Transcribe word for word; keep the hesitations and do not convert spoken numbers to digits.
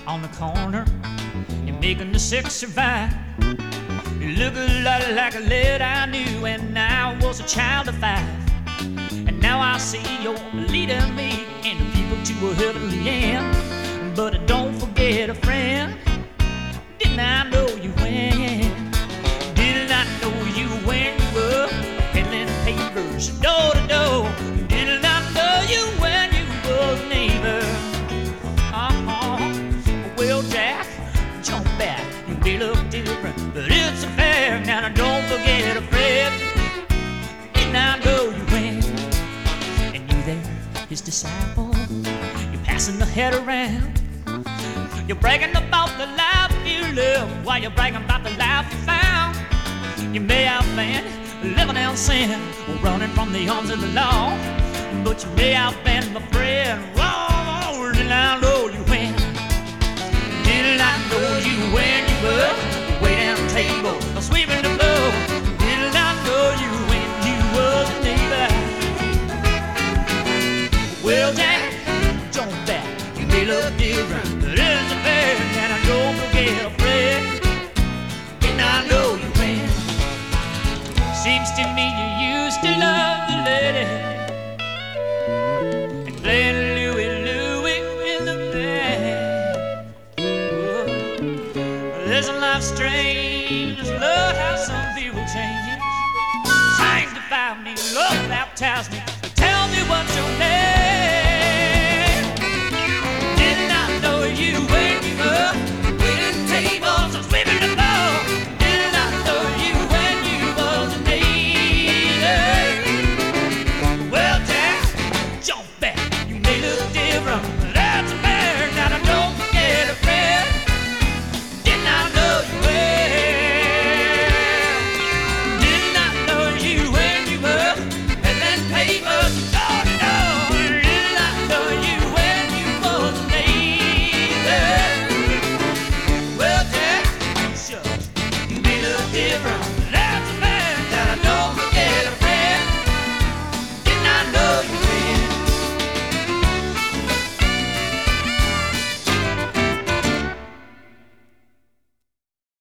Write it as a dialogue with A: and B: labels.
A: on the corner. You're making the sexy vine. You look a lot like a lad I knew when I was a child of five. And now I see you're leading me and the people to a heavenly end. But don't forget a friend. Didn't I know you when? Didn't I know you when you were peddling papers door to door? Didn't I know you when you was a neighbor? Uh-huh. Well, Jack, jump back. You may look different, but it's a fact. Now don't forget a friend. Didn't I know you when? And you there, his disciple. You're passing the head around. You're bragging about the life you live while you're bragging about the life you found. You may have been living in sin or running from the arms of the law, but you may have been my friend. Whoa, didn't I know you when? Didn't I know you when you were waiting on the table or sweeping the floor? Didn't I know you when you was a neighbor? Well, Jack, jump back. You may look different, but it's a fair, and I don't forget a friend. And I know you when. Seems to me you used to love the lady and playing Louie Louie in the band. Oh, isn't life strange? Love how some people change. Sanctify me, love baptize me.